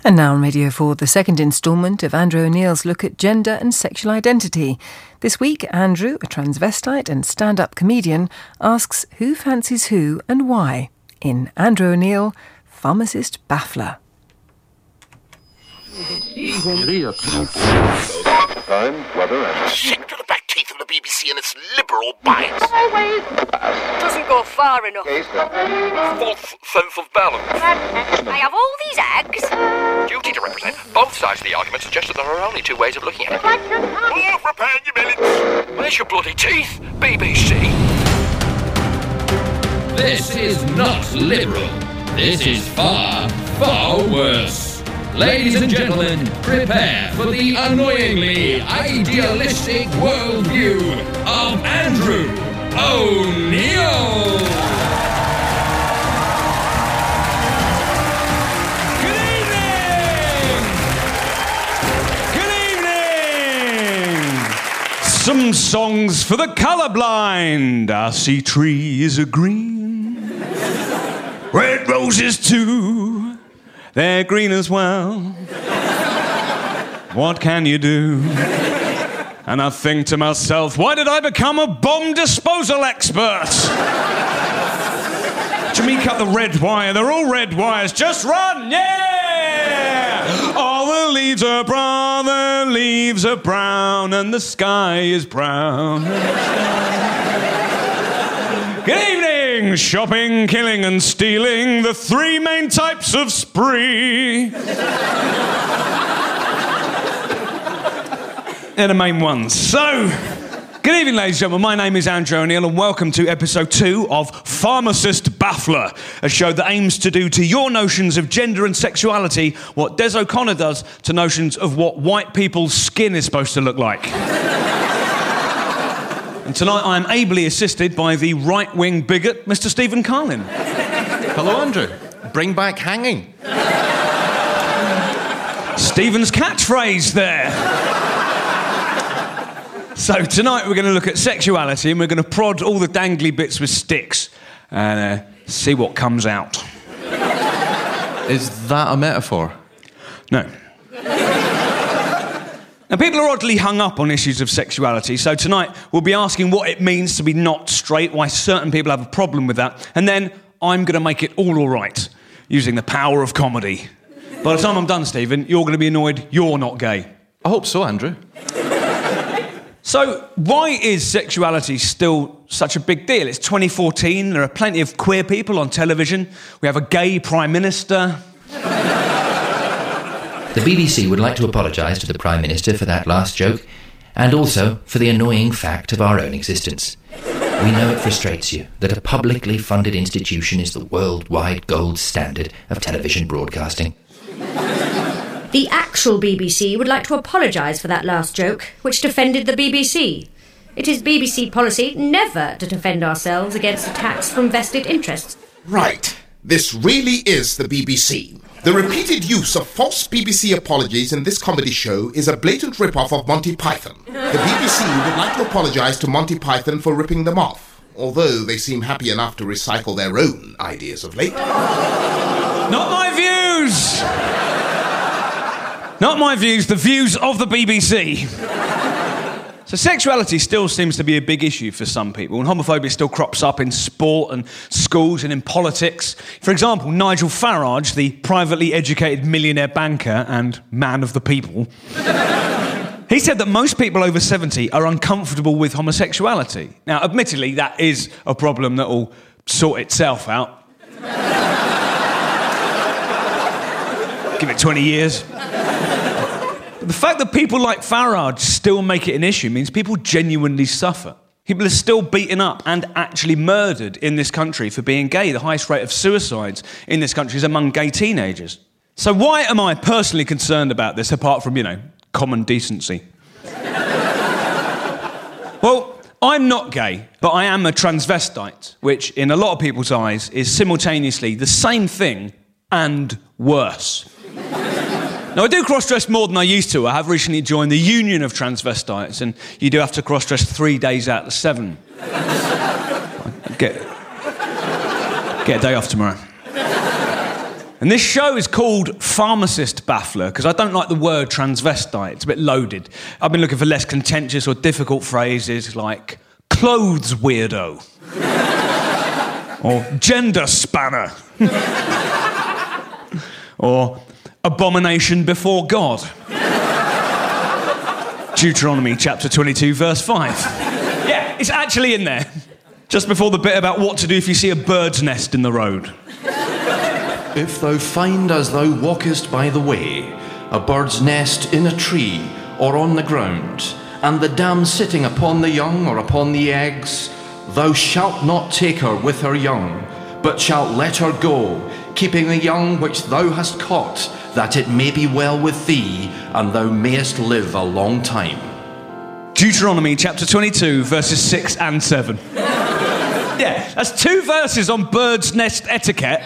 And now on Radio 4, the second instalment of Andrew O'Neill's look at gender and sexual identity. This week, Andrew, a transvestite and stand-up comedian, asks who fancies who and why in Andrew O'Neill, Pharmacist Baffler. Sick to the back teeth of the BBC and its liberal bias. Doesn't go far enough. False sense of balance. I have all these eggs. Duty to represent both sides of the argument suggests that there are only two ways of looking at it. Oh, prepare your millets. Where's your bloody teeth, BBC? This is not liberal. This is far, far worse. Ladies and gentlemen, prepare for the annoyingly idealistic worldview of Andrew O'Neill. Good evening! Some songs for the colourblind. I see trees are green, red roses too. They're green as well. What can you do? And I think to myself, why did I become a bomb disposal expert? Jamaica cut the red wire. They're all red wires. Just run, yeah! All the leaves are brown, and the sky is brown. Good evening! Shopping, killing and stealing, the three main types of spree. They're the main ones. So, good evening, ladies and gentlemen. My name is Andrew O'Neill and welcome to episode 2 of Pharmacist Baffler, a show that aims to do to your notions of gender and sexuality what Des O'Connor does to notions of what white people's skin is supposed to look like. And tonight I am ably assisted by the right-wing bigot, Mr. Stephen Carlin. Hello, Andrew. Bring back hanging. Stephen's catchphrase there. So tonight we're going to look at sexuality and we're going to prod all the dangly bits with sticks and see what comes out. Is that a metaphor? No. Now, people are oddly hung up on issues of sexuality, so tonight we'll be asking what it means to be not straight, why certain people have a problem with that, and then I'm going to make it all right, using the power of comedy. By the time I'm done, Stephen, you're going to be annoyed you're not gay. I hope so, Andrew. So, why is sexuality still such a big deal? It's 2014, there are plenty of queer people on television, we have a gay Prime Minister. The BBC would like to apologise to the Prime Minister for that last joke, and also for the annoying fact of our own existence. We know it frustrates you that a publicly funded institution is the worldwide gold standard of television broadcasting. The actual BBC would like to apologise for that last joke, which defended the BBC. It is BBC policy never to defend ourselves against attacks from vested interests. Right. This really is the BBC. The repeated use of false BBC apologies in this comedy show is a blatant rip-off of Monty Python. The BBC would like to apologise to Monty Python for ripping them off, although they seem happy enough to recycle their own ideas of late. Not my views! Not my views, the views of the BBC. So sexuality still seems to be a big issue for some people, and homophobia still crops up in sport and schools and in politics. For example, Nigel Farage, the privately educated millionaire banker and man of the people, he said that most people over 70 are uncomfortable with homosexuality. Now, admittedly, that is a problem that will sort itself out. Give it 20 years. But the fact that people like Farage still make it an issue means people genuinely suffer. People are still beaten up and actually murdered in this country for being gay. The highest rate of suicides in this country is among gay teenagers. So why am I personally concerned about this, apart from, common decency? Well, I'm not gay, but I am a transvestite, which in a lot of people's eyes is simultaneously the same thing and worse. Now, I do cross-dress more than I used to. I have recently joined the Union of Transvestites, and you do have to cross-dress 3 days out of 7. Get a day off tomorrow. And this show is called Pharmacist Baffler because I don't like the word transvestite. It's a bit loaded. I've been looking for less contentious or difficult phrases like clothes weirdo or gender spanner or abomination before God. Deuteronomy chapter 22 verse 5. Yeah, it's actually in there. Just before the bit about what to do if you see a bird's nest in the road. If thou find as thou walkest by the way a bird's nest in a tree or on the ground, and the dam sitting upon the young or upon the eggs, thou shalt not take her with her young, but shalt let her go, keeping the young which thou hast caught, that it may be well with thee, and thou mayest live a long time. Deuteronomy chapter 22 verses 6 and 7. Yeah, that's 2 verses on bird's nest etiquette.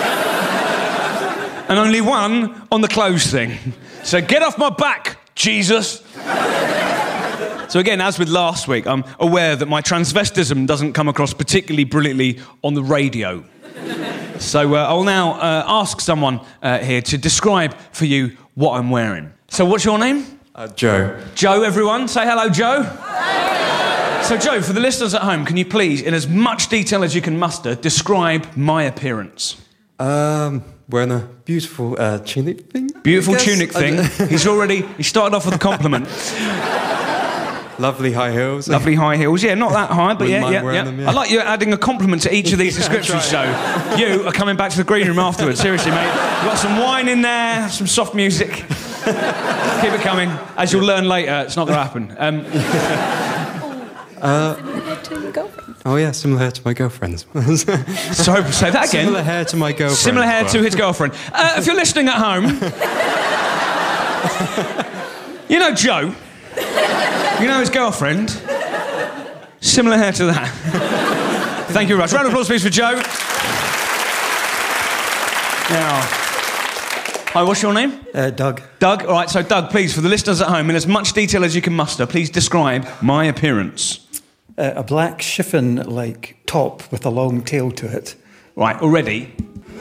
And only one on the clothes thing. So get off my back, Jesus. So again, as with last week, I'm aware that my transvestism doesn't come across particularly brilliantly on the radio. So I'll now ask someone here to describe for you what I'm wearing. So what's your name? Joe. Joe, everyone. Say hello, Joe. Hello. So Joe, for the listeners at home, can you please, in as much detail as you can muster, describe my appearance? Wearing a beautiful tunic thing. Beautiful tunic thing. He started off with a compliment. Lovely high heels. Lovely high heels. Yeah, not that high, but yeah. Them, yeah. I like you adding a compliment to each of these descriptions, so you are coming back to the green room afterwards. Seriously, mate. You've got some wine in there, some soft music. Keep it coming. As you'll learn later, it's not going to happen. Similar hair to your girlfriend. Oh yeah, similar hair to my girlfriend's. Sorry, say that again. Similar hair to my girlfriend. Similar hair to his girlfriend. If you're listening at home, you know Joe. You know his girlfriend. Similar hair to that. Thank you very much. Round of applause, please, for Joe. Now, hi, what's your name? Doug. Doug. All right. So, Doug, please, for the listeners at home, in as much detail as you can muster, please describe my appearance. A black chiffon-like top with a long tail to it. Right. Already.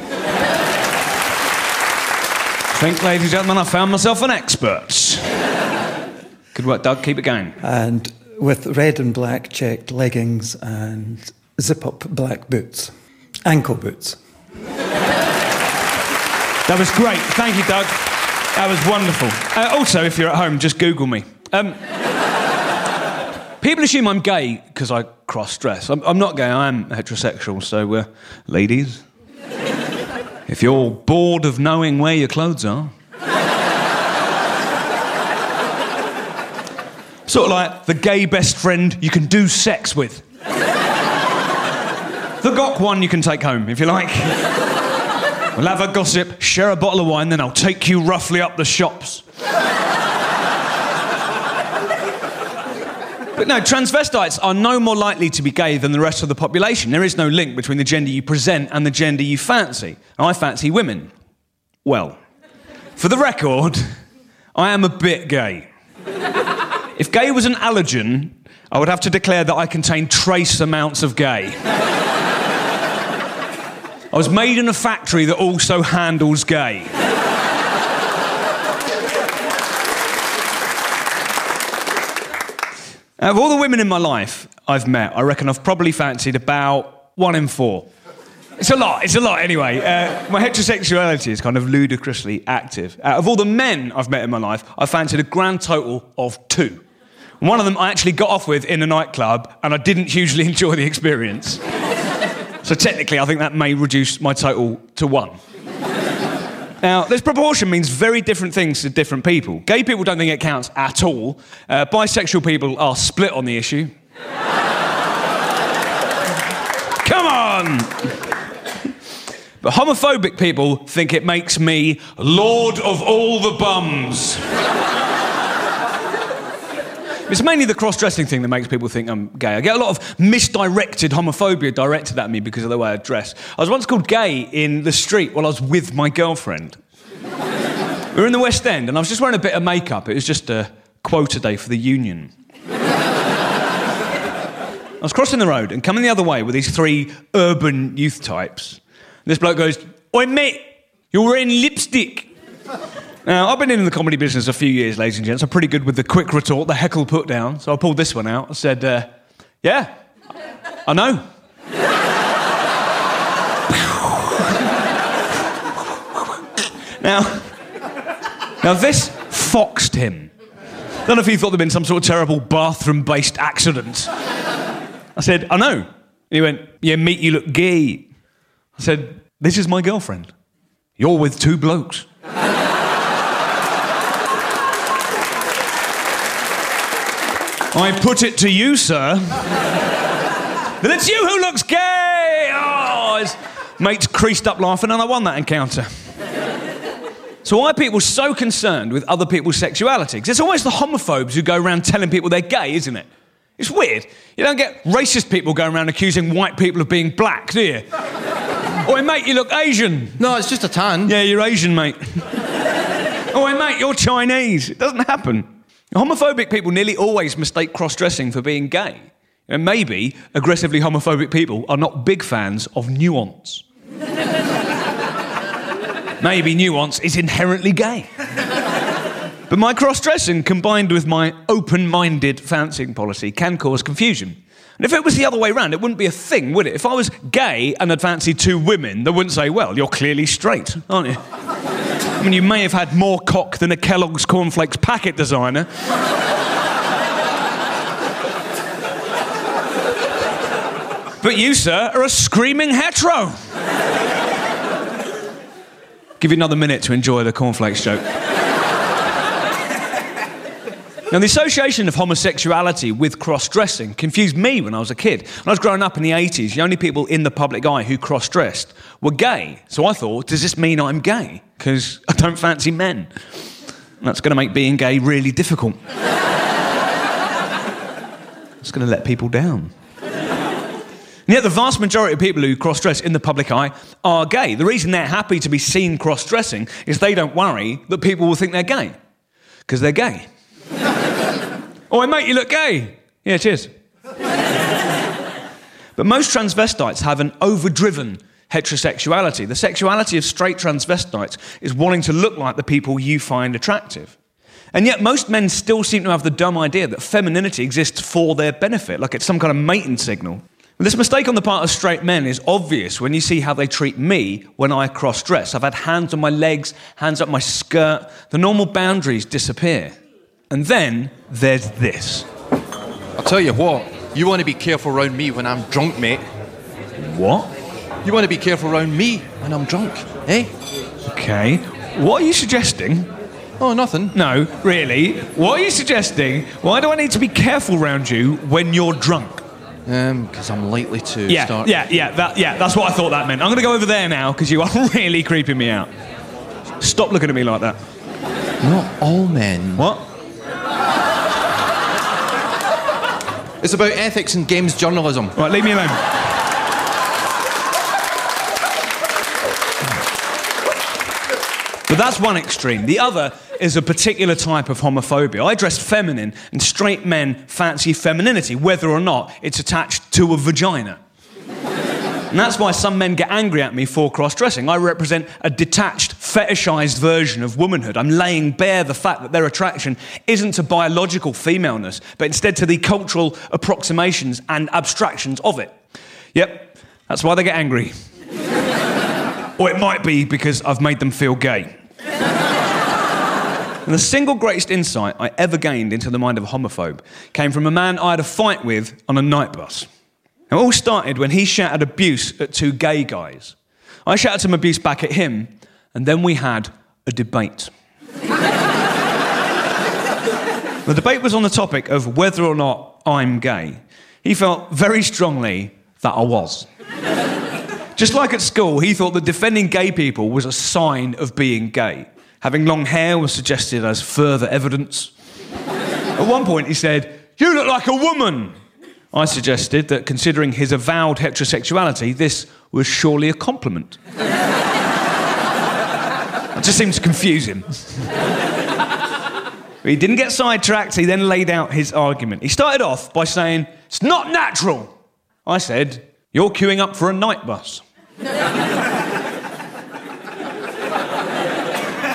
I think, ladies and gentlemen, I found myself an expert. Good work, Doug. Keep it going. And with red and black checked leggings and zip-up black boots. Ankle boots. That was great. Thank you, Doug. That was wonderful. Also, if you're at home, just Google me. People assume I'm gay because I cross-dress. I'm not gay. I am heterosexual. So, ladies, if you're bored of knowing where your clothes are... Sort of like the gay best friend you can do sex with. The gawk one you can take home, if you like. We'll have a gossip, share a bottle of wine, then I'll take you roughly up the shops. But no, transvestites are no more likely to be gay than the rest of the population. There is no link between the gender you present and the gender you fancy. I fancy women. Well, for the record, I am a bit gay. If gay was an allergen, I would have to declare that I contain trace amounts of gay. I was made in a factory that also handles gay. Out of all the women in my life I've met, I reckon I've probably fancied about 1 in 4. It's a lot anyway. My heterosexuality is kind of ludicrously active. Out of all the men I've met in my life, I've fancied a grand total of 2. One of them I actually got off with in a nightclub, and I didn't hugely enjoy the experience. So technically, I think that may reduce my total to 1. Now, this proportion means very different things to different people. Gay people don't think it counts at all. Bisexual people are split on the issue. Come on! But homophobic people think it makes me Lord of all the bums. It's mainly the cross-dressing thing that makes people think I'm gay. I get a lot of misdirected homophobia directed at me because of the way I dress. I was once called gay in the street while I was with my girlfriend. We were in the West End and I was just wearing a bit of makeup. It was just a quota day for the union. I was crossing the road and coming the other way with these 3 urban youth types. This bloke goes, "Oi, mate, You're wearing lipstick. Now, I've been in the comedy business a few years, ladies and gents. I'm pretty good with the quick retort, the heckle put down. So I pulled this one out. I said, yeah, I know. Now this foxed him. I don't know if he thought there'd been some sort of terrible bathroom-based accident. I said, I know. And he went, yeah, mate, you look gay. I said, this is my girlfriend. You're with two blokes. I put it to you, sir, that it's you who looks gay! Oh, his mate's creased up laughing, and I won that encounter. So why are people so concerned with other people's sexuality? Because it's almost the homophobes who go around telling people they're gay, isn't it? It's weird. You don't get racist people going around accusing white people of being black, do you? Oi, mate, you look Asian. No, it's just a tan. Yeah, you're Asian, mate. Oi, mate, you're Chinese. It doesn't happen. Homophobic people nearly always mistake cross-dressing for being gay. And maybe aggressively homophobic people are not big fans of nuance. Maybe nuance is inherently gay. But my cross-dressing, combined with my open-minded fancying policy, can cause confusion. And if it was the other way around, it wouldn't be a thing, would it? If I was gay and I'd fancied two women, they wouldn't say, well, you're clearly straight, aren't you? I mean, you may have had more cock than a Kellogg's Cornflakes packet designer. But you, sir, are a screaming hetero. Give you another minute to enjoy the cornflakes joke. Now, the association of homosexuality with cross-dressing confused me when I was a kid. When I was growing up in the 80s, the only people in the public eye who cross-dressed were gay. So I thought, does this mean I'm gay? Because I don't fancy men. And that's going to make being gay really difficult. It's going to let people down. And yet the vast majority of people who cross-dress in the public eye are gay. The reason they're happy to be seen cross-dressing is they don't worry that people will think they're gay. Because they're gay. Oh, mate, you look gay. Yeah, cheers. But most transvestites have an overdriven heterosexuality. The sexuality of straight transvestites is wanting to look like the people you find attractive. And yet most men still seem to have the dumb idea that femininity exists for their benefit, like it's some kind of mating signal. This mistake on the part of straight men is obvious when you see how they treat me when I cross-dress. I've had hands on my legs, hands up my skirt. The normal boundaries disappear. And then there's this. I'll tell you what, you want to be careful around me when I'm drunk, mate. What? You want to be careful around me when I'm drunk, eh? Okay. What are you suggesting? Oh, nothing. No, really. What are you suggesting? Why do I need to be careful around you when you're drunk? Because I'm likely to start... That's what I thought that meant. I'm going to go over there now, because you are really creeping me out. Stop looking at me like that. Not all men. What? It's about ethics and games journalism. Right, leave me alone. But that's one extreme. The other is a particular type of homophobia. I dress feminine, and straight men fancy femininity, whether or not it's attached to a vagina. And that's why some men get angry at me for cross-dressing. I represent a detached, fetishised version of womanhood. I'm laying bare the fact that their attraction isn't to biological femaleness, but instead to the cultural approximations and abstractions of it. Yep, that's why they get angry. Or it might be because I've made them feel gay. And the single greatest insight I ever gained into the mind of a homophobe came from a man I had a fight with on a night bus. It all started when he shouted abuse at two gay guys. I shouted some abuse back at him, and then we had a debate. The debate was on the topic of whether or not I'm gay. He felt very strongly that I was. Just like at school, he thought that defending gay people was a sign of being gay. Having long hair was suggested as further evidence. At one point he said, "You look like a woman." I suggested that considering his avowed heterosexuality, this was surely a compliment. It just seemed to confuse him. But he didn't get sidetracked, he then laid out his argument. He started off by saying, "It's not natural." I said, "You're queuing up for a night bus."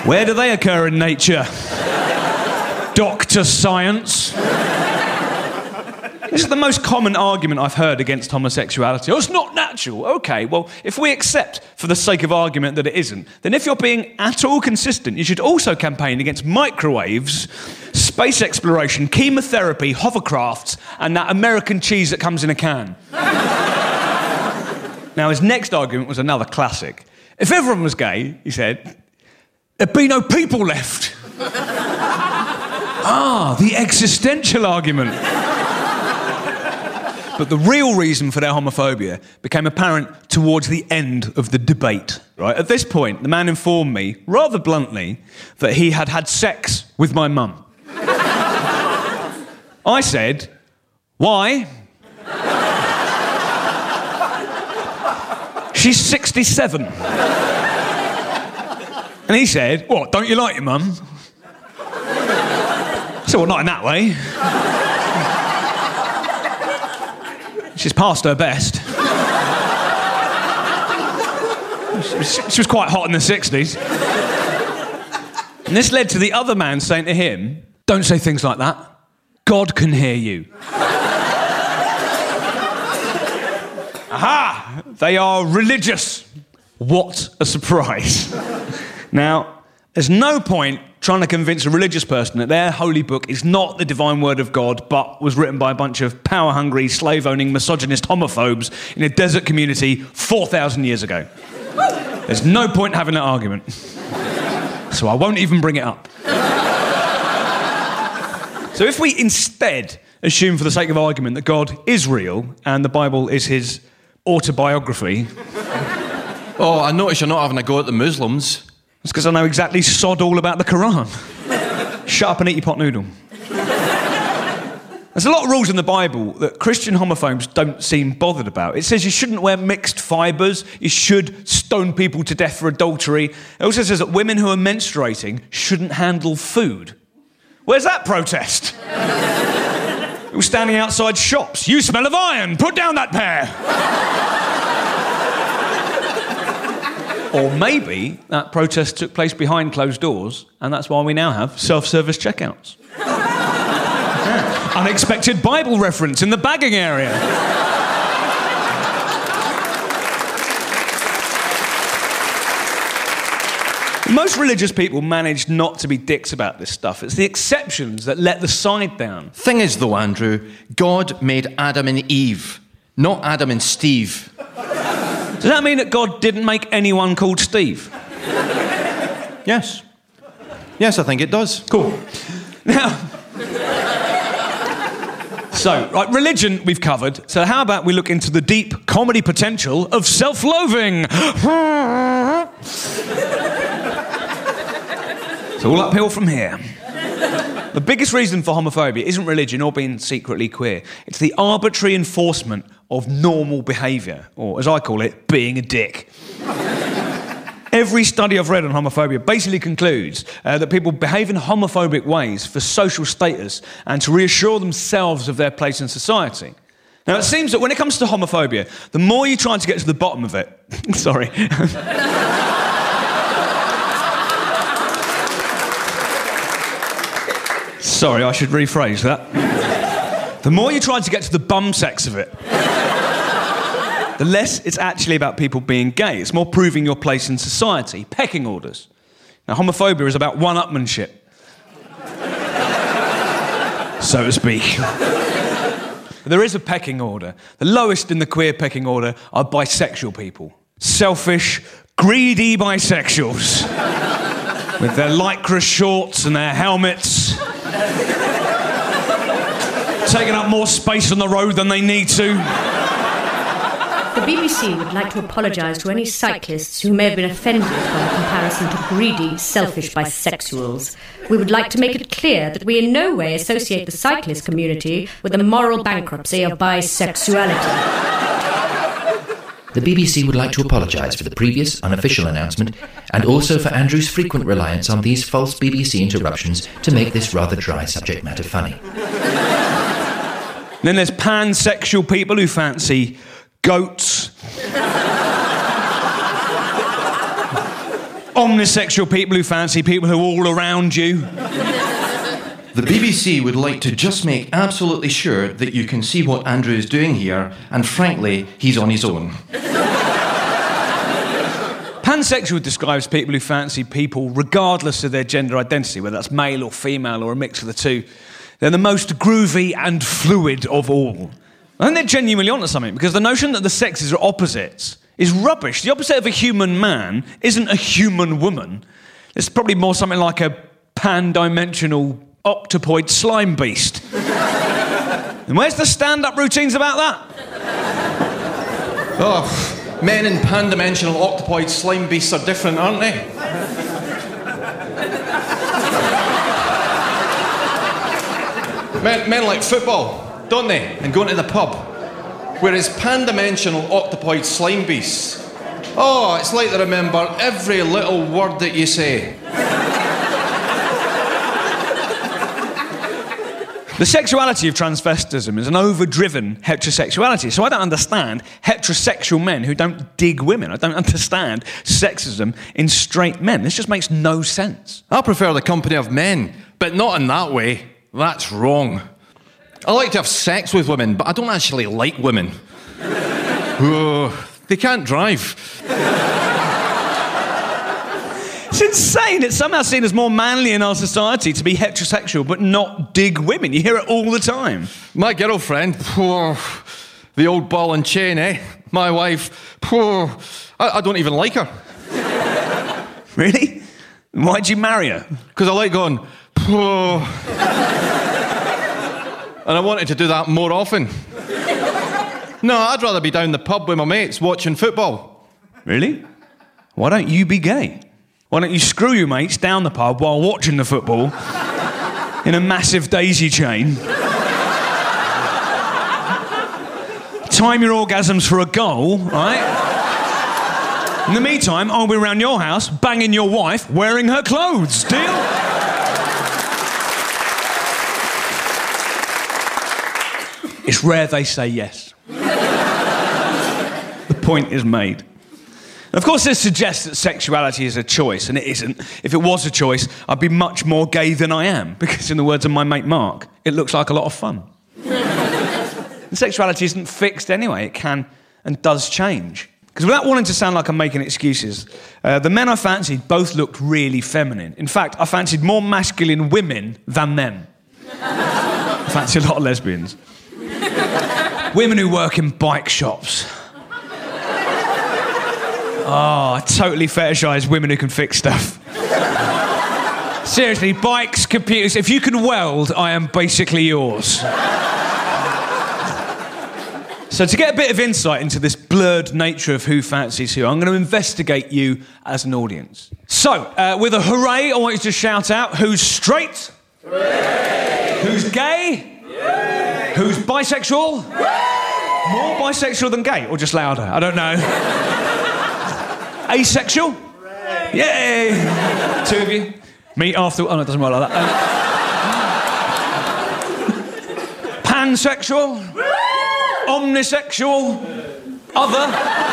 Where do they occur in nature? Dr. Science. This is the most common argument I've heard against homosexuality. Oh, it's not natural. OK, well, if we accept for the sake of argument that it isn't, then if you're being at all consistent, you should also campaign against microwaves, space exploration, chemotherapy, hovercrafts, and that American cheese that comes in a can. Now, his next argument was another classic. If everyone was gay, he said, there'd be no people left. The existential argument. But the real reason for their homophobia became apparent towards the end of the debate. Right? At this point, the man informed me, rather bluntly, that he had had sex with my mum. I said, why? She's 67. And he said, what, don't you like your mum? I said, well, not in that way. She's past her best. She was quite hot in the 60s. And this led to the other man saying to him, don't say things like that. God can hear you. Aha! They are religious. What a surprise. Now, there's no point trying to convince a religious person that their holy book is not the divine word of God, but was written by a bunch of power-hungry, slave-owning, misogynist homophobes in a desert community 4,000 years ago. There's no point having that argument. So I won't even bring it up. So if we instead assume for the sake of argument that God is real and the Bible is his autobiography... Oh, I notice you're not having a go at the Muslims. It's because I know exactly sod all about the Quran. Shut up and eat your pot noodle. There's a lot of rules in the Bible that Christian homophobes don't seem bothered about. It says you shouldn't wear mixed fibres, you should stone people to death for adultery. It also says that women who are menstruating shouldn't handle food. Where's that protest? It was standing outside shops. You smell of iron, put down that pair. Or maybe that protest took place behind closed doors, and that's why we now have self-service checkouts. Unexpected Bible reference in the bagging area. Most religious people manage not to be dicks about this stuff. It's the exceptions that let the side down. Thing is, though, Andrew, God made Adam and Eve, not Adam and Steve. Does that mean that God didn't make anyone called Steve? Yes. Yes, I think it does. Cool. Now... So, right, religion we've covered. So how about we look into the deep comedy potential of self-loathing? It's all uphill from here. The biggest reason for homophobia isn't religion or being secretly queer. It's the arbitrary enforcement of normal behaviour, or as I call it, being a dick. Every study I've read on homophobia basically concludes that people behave in homophobic ways for social status and to reassure themselves of their place in society. Now, it seems that when it comes to homophobia, the more you try to get to the bottom of it... Sorry. Sorry, I should rephrase that. The more you try to get to the bum sex of it, the less it's actually about people being gay. It's more proving your place in society, pecking orders. Now, homophobia is about one-upmanship, so to speak. There is a pecking order. The lowest in the queer pecking order are bisexual people. Selfish, greedy bisexuals. With their lycra shorts and their helmets. Taking up more space on the road than they need to. The BBC would like to apologise to any cyclists who may have been offended by the comparison to greedy, selfish bisexuals. We would like to make it clear that we in no way associate the cyclist community with the moral bankruptcy of bisexuality. The BBC would like to apologise for the previous unofficial announcement and also for Andrew's frequent reliance on these false BBC interruptions to make this rather dry subject matter funny. Then there's pansexual people who fancy goats. Omnisexual people who fancy people who are all around you. The BBC would like to just make absolutely sure that you can see what Andrew is doing here, and frankly, he's on his own. Pansexual describes people who fancy people regardless of their gender identity, whether that's male or female or a mix of the two. They're the most groovy and fluid of all. I think they're genuinely onto something, because the notion that the sexes are opposites is rubbish. The opposite of a human man isn't a human woman. It's probably more something like a pan-dimensional octopoid slime beast. And where's the stand-up routines about that? Oh, men in pan-dimensional octopoid slime beasts are different, aren't they? Men like football, don't they? And going to the pub. Whereas pan-dimensional octopoid slime beasts, oh, it's like they remember every little word that you say. The sexuality of transvestism is an overdriven heterosexuality. So I don't understand heterosexual men who don't dig women. I don't understand sexism in straight men. This just makes no sense. I prefer the company of men, but not in that way. That's wrong. I like to have sex with women, but I don't actually like women. Oh, they can't drive. It's insane. It's somehow seen as more manly in our society to be heterosexual but not dig women. You hear it all the time. My girlfriend, the old ball and chain, eh? My wife, I don't even like her. Really? Why'd you marry her? Because I like going, and I wanted to do that more often. No, I'd rather be down the pub with my mates watching football. Really? Why don't you be gay? Why don't you screw your mates down the pub while watching the football in a massive daisy chain? Time your orgasms for a goal, right? In the meantime, I'll be around your house banging your wife wearing her clothes. Deal? It's rare they say yes. The point is made. And of course, this suggests that sexuality is a choice, and it isn't. If it was a choice, I'd be much more gay than I am, because in the words of my mate Mark, it looks like a lot of fun. And sexuality isn't fixed anyway. It can and does change. Because without wanting to sound like I'm making excuses, the men I fancied both looked really feminine. In fact, I fancied more masculine women than men. I fancy a lot of lesbians. Women who work in bike shops. Oh, I totally fetishise women who can fix stuff. Seriously, bikes, computers, if you can weld, I am basically yours. So to get a bit of insight into this blurred nature of who fancies who, I'm going to investigate you as an audience. So, with a hooray, I want you to shout out who's straight? Hooray! Who's gay? Yay! Who's bisexual? Yay! More bisexual than gay, or just louder? I don't know. Asexual? Hooray! Yay! Two of you. Me after... Oh, no, it doesn't work like that. Pansexual? Omnisexual? Other?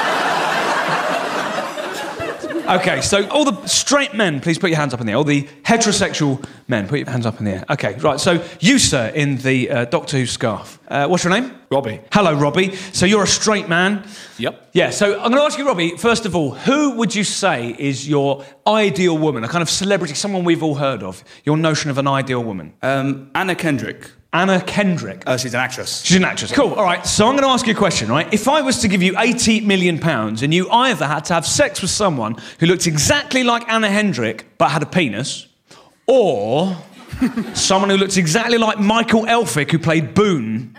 OK, so all the straight men, please put your hands up in the air. All the heterosexual men, put your hands up in the air. OK, right, so you, sir, in the Doctor Who scarf. What's your name? Robbie. Hello, Robbie. So you're a straight man? Yep. Yeah, so I'm going to ask you, Robbie, first of all, who would you say is your ideal woman, a kind of celebrity, someone we've all heard of, your notion of an ideal woman? Anna Kendrick. Anna Kendrick? She's an actress. She's an actress. Cool, all right, so I'm going to ask you a question, right? If I was to give you £80 million and you either had to have sex with someone who looked exactly like Anna Kendrick but had a penis, or someone who looked exactly like Michael Elphick who played Boone,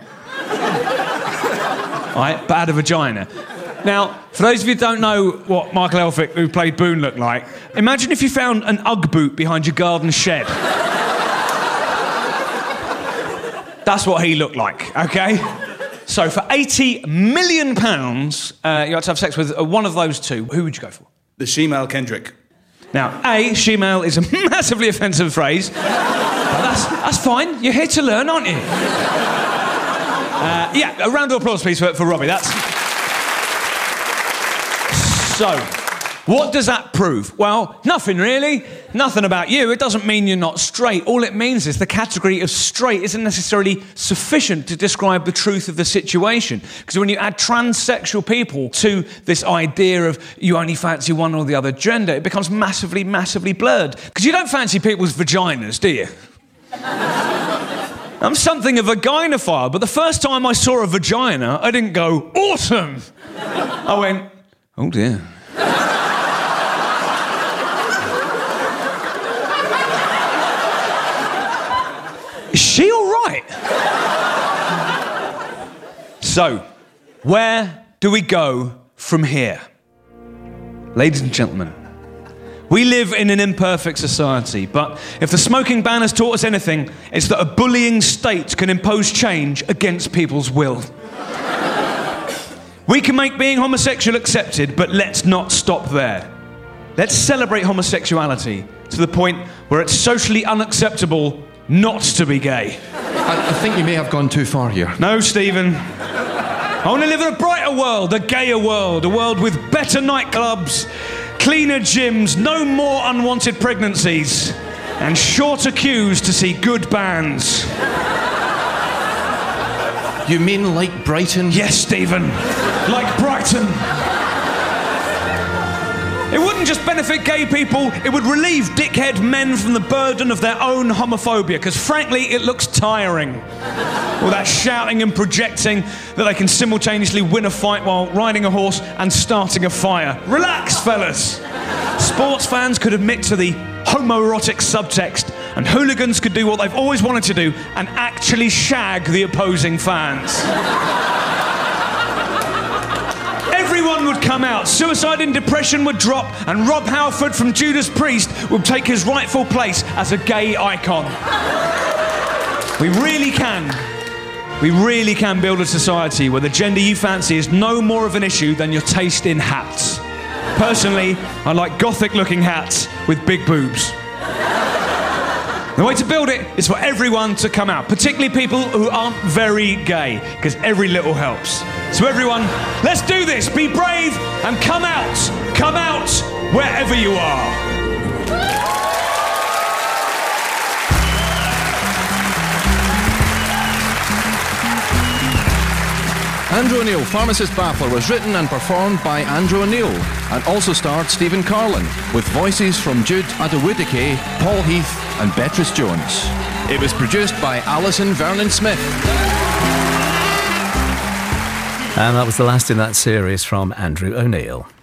right, but had a vagina. Now, for those of you who don't know what Michael Elphick who played Boone looked like, imagine if you found an Ugg boot behind your garden shed. That's what he looked like, OK? So for £80 million, you had to have sex with one of those two. Who would you go for? The she-male Kendrick. Now, A, she-male is a massively offensive phrase. But that's fine. You're here to learn, aren't you? Yeah, a round of applause, please, for Robbie. That's... So, what does that prove? Well, nothing really. Nothing about you. It doesn't mean you're not straight. All it means is the category of straight isn't necessarily sufficient to describe the truth of the situation. Because when you add transsexual people to this idea of you only fancy one or the other gender, it becomes massively, massively blurred. Because you don't fancy people's vaginas, do you? I'm something of a gynophile, but the first time I saw a vagina, I didn't go, awesome! I went, oh dear. Is she all right? So, where do we go from here? Ladies and gentlemen, we live in an imperfect society, but if the smoking ban has taught us anything, it's that a bullying state can impose change against people's will. We can make being homosexual accepted, but let's not stop there. Let's celebrate homosexuality to the point where it's socially unacceptable not to be gay. I think you may have gone too far here. No, Stephen. I want to live in a brighter world, a gayer world, a world with better nightclubs, cleaner gyms, no more unwanted pregnancies, and shorter queues to see good bands. You mean like Brighton? Yes, Stephen. Like Brighton. It wouldn't just benefit gay people, it would relieve dickhead men from the burden of their own homophobia, because frankly, it looks tiring. All that shouting and projecting that they can simultaneously win a fight while riding a horse and starting a fire. Relax, fellas. Sports fans could admit to the homoerotic subtext, and hooligans could do what they've always wanted to do and actually shag the opposing fans. Everyone would come out, suicide and depression would drop, and Rob Halford from Judas Priest would take his rightful place as a gay icon. We really can build a society where the gender you fancy is no more of an issue than your taste in hats. Personally, I like gothic-looking hats with big boobs. The way to build it is for everyone to come out, particularly people who aren't very gay, because every little helps. So everyone, let's do this. Be brave and come out. Come out wherever you are. Andrew O'Neill, Pharmacist Baffler, was written and performed by Andrew O'Neill and also starred Stephen Carlin, with voices from Jude Adewudike, Paul Heath and Beatrice Jones. It was produced by Alison Vernon-Smith. And that was the last in that series from Andrew O'Neill.